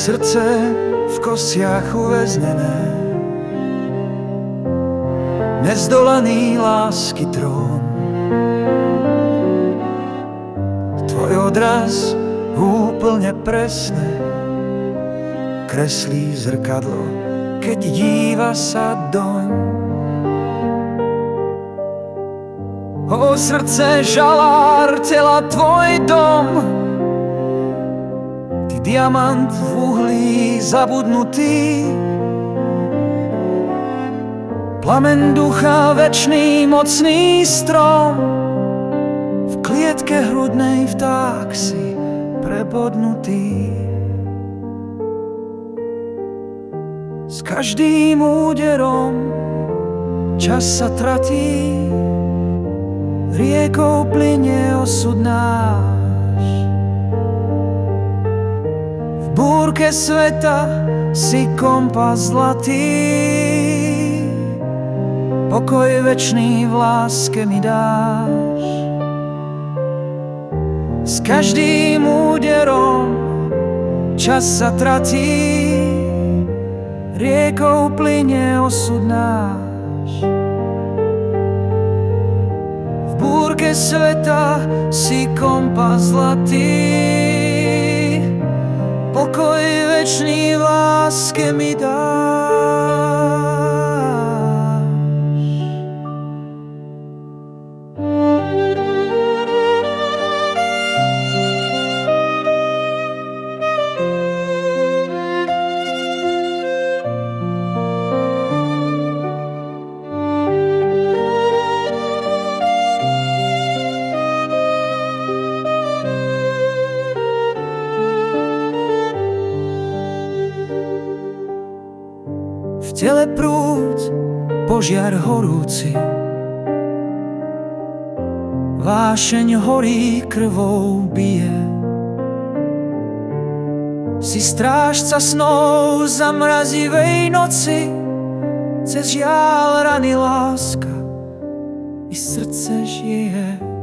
Srdce v kostiach uväznené, nezdolaný lásky trón. Tvoj odraz úplne presne kreslí zrkadlo, keď díva sa doň. O srdce žalár tela, tvoj dom, ty diamant v uhlí zabudnutý, plamen ducha, večný mocný strom, v klietke hrudnej vták si prebodnutý. S každým úderom čas sa tratí, riekou plynie osud náš. V búrke sveta si kompas zlatý, pokoj večný v láske mi dáš. S každým úderom čas sa tratí, riekou plynie osud náš. V búrke sveta si kompas zlatý, pokoj večný v láske mi dáš. V tele prúd, požiar horúci, vášeň horí, krvou bije. Si strážca snov zamrazivej noci, cez žiaľ rany láska i srdce žije.